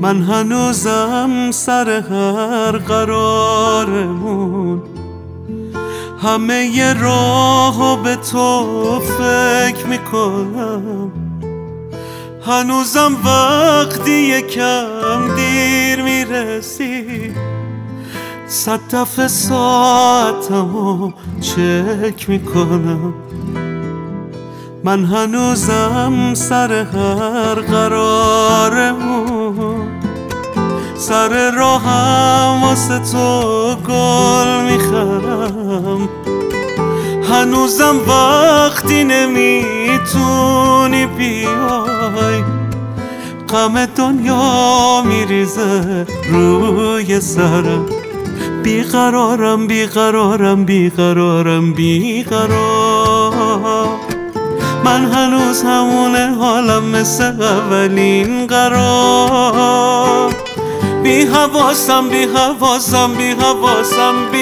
من هنوزم سر هر قرارمون همه ی راهو به تو فکر میکنم. هنوزم وقتی یکم دیر میرسی 100 دفعه ساعتمو چک میکنم. من هنوزم سر هر قرارمون سر راهم واسه تو گل میخرم. هنوزم وقتی نمیتونی بیای غم دنیا میریزه روی سرم. بیقرارم بیقرارم بیقرارم بیقرار. من هنوز همونه حالم مثل اولین قرار. بی حواسم بی حواسم بی حواسم بی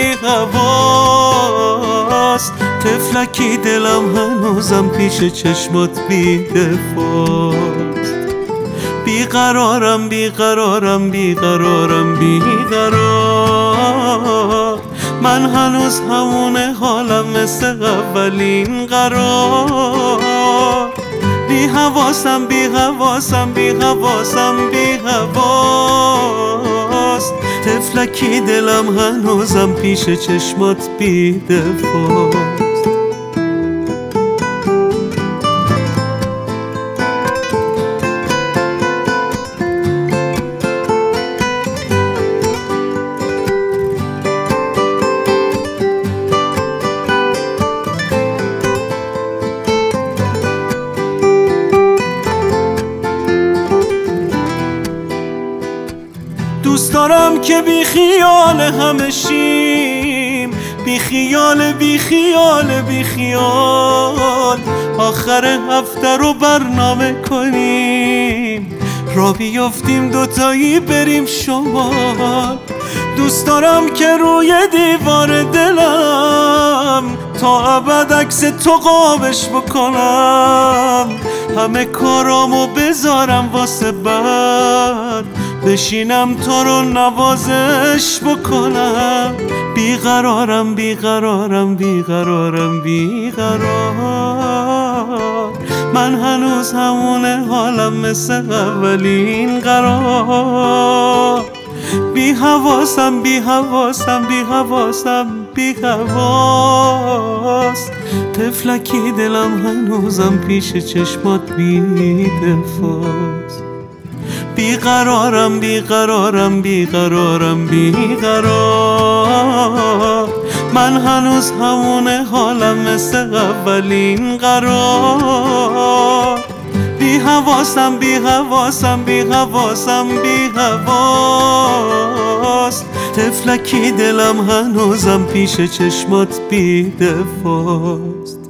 حواس. طفلکی دلم هنوزم پیش چشمات بی دفاست. بیقرارم بیقرارم بیقرارم بیقرار. من هنوز همونه حالم مثل اولین قرار. بی حواسم بی حواسم بی حواسم بی حواس. طفلکی دلم هنوزم پیش چشمات بی دفاست. دوست دارم که بی خیال همه شیم. بی خیال بی خیال بی خیال. آخر هفته رو برنامه کنیم را بیافتیم دوتایی بریم شمال. دوست دارم که روی دیوار دلم تا ابد عکس تو قابش بکنم. همه کارامو بذارم واسه بعد بشینم تو رو نوازش بکنم. بیقرارم بیقرارم بیقرارم بیقرار. من هنوز همونه حالم مثل اولین قرار. بی حواسم بی حواسم بی حواسم بی حواس. طفلکی دلم هنوزم پیش چشمات بی دفاست. بیقرارم بیقرارم بیقرارم بیقرار. من هنوز همونه حالم مثل اولین قرار. بی حواسم بی حواسم بی حواسم بی حواس. طفلکی دلم هنوزم پیش چشمات بی دفاست.